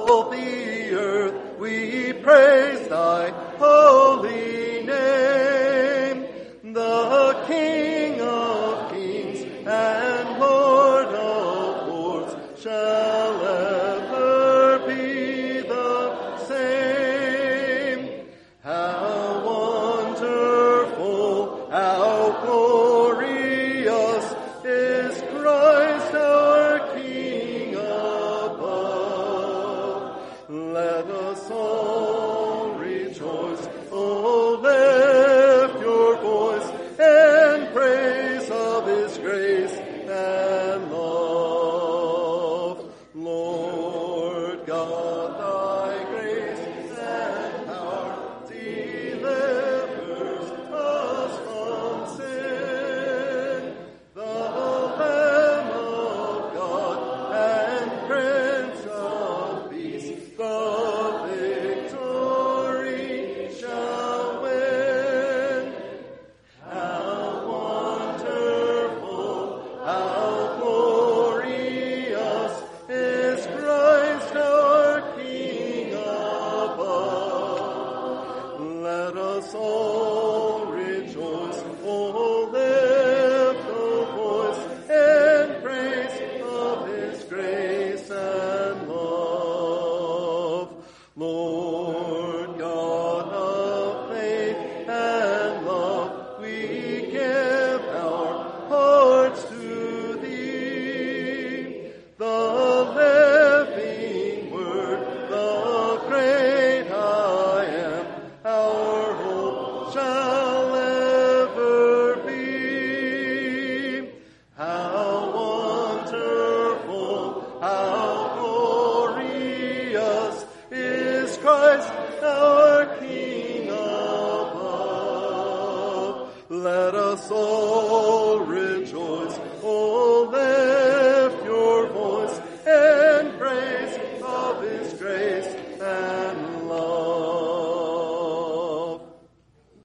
of the earth, we praise thy holy name. The King of kings and Lord of lords shall ever be the same. How wonderful, how glorious is Christ our King above. Let us all rejoice, oh, lift your voice and praise of his grace and love. Lord God, thy grace and power delivers us from sin. The Lamb of God and Prince of Peace, the victory shall win. How wonderful, how glorious is Christ our King above. Let us all rejoice, oh, lift a voice and praise of his grace and love. Lord God of faith and love, we give our hearts to thee. The living word, the great I am, our hope shall ever be. How wonderful, how glorious is Christ our King above. Let us all